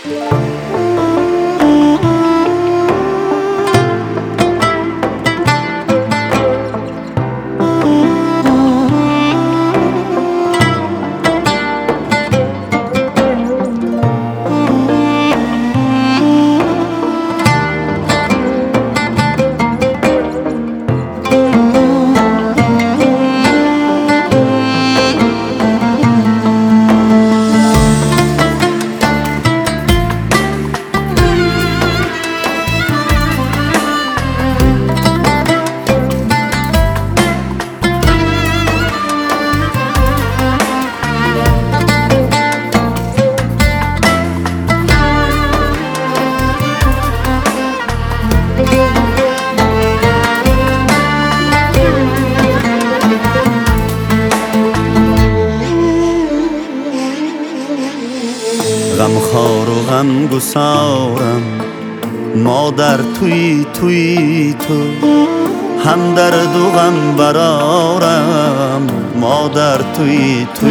غمخوار و غمگسارم، مادر توی تو، هم درد و غم برارم، مادر توی تو.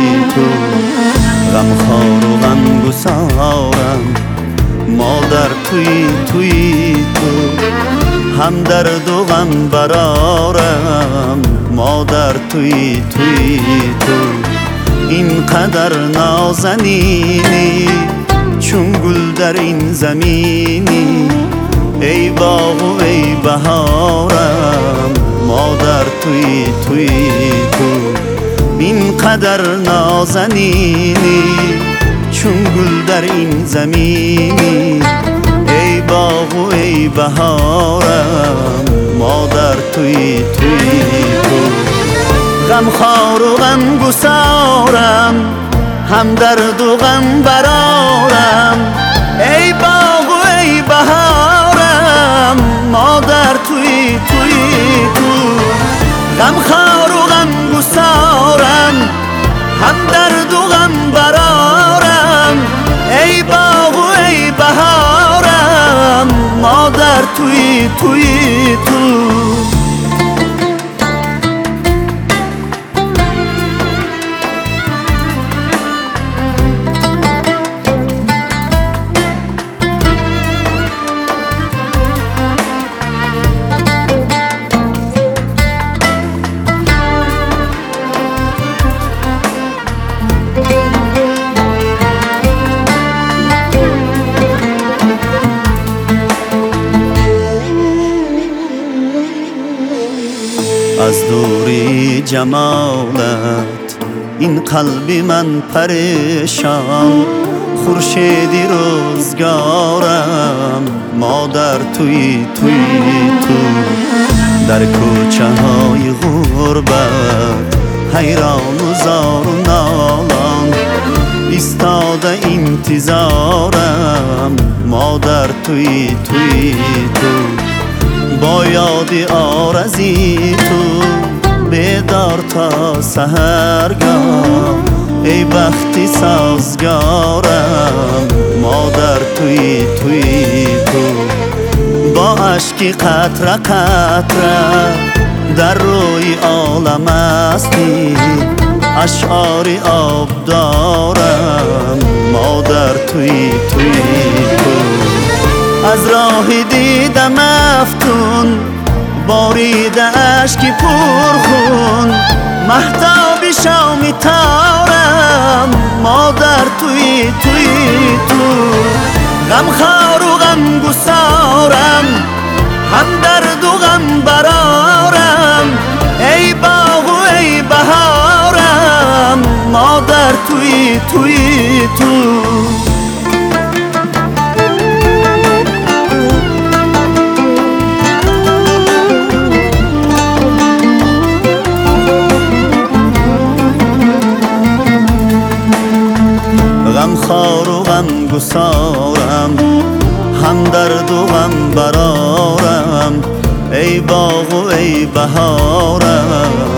غمخوار و غمگسارم، مادر توی تو، هم درد و غم برارم، مادر توی تو. اینقدر نازنینی چون گل در این زمینی، ای باغ و ای بهارم، مادر توی تو. اینقدر نازنینی چون گل در این زمینی، ای باغ و ای بهارم، مادر توی تو. غمخوار و غمگسارم، هم درد و غم برارم، ای باغ و ای بهارم، مادر توی تو. غمخوار و غمگسارم، هم درد و غم برارم، ای باغ و ای بهارم، مادر توی تو. از دوری جمالت این قلب من پریشان، خورشیدی روزگارم، مادر توی تو. در کوچه های غربت حیران و زار و نالان، ایستاده انتظارم، مادر توی تو. با یادی آرزی تو بیدار تا سحرگاه، ای بختی سازگارم، مادر توی تو. با اشکی قطره در روی عالم هستی، اشعاری آب دارم، مادر توی تو. از راه دیدم افتون باریده اشکی پرخون، مهتابی شامی تارم، مادر توی تو. غمخوار و غمگسارم، هم درد و غم برارم، ای باغ و ای بهارم، مادر توی تو. غمخوار و غمگسارم، هم درد و غم برارم، ای باغ و ای بهارم،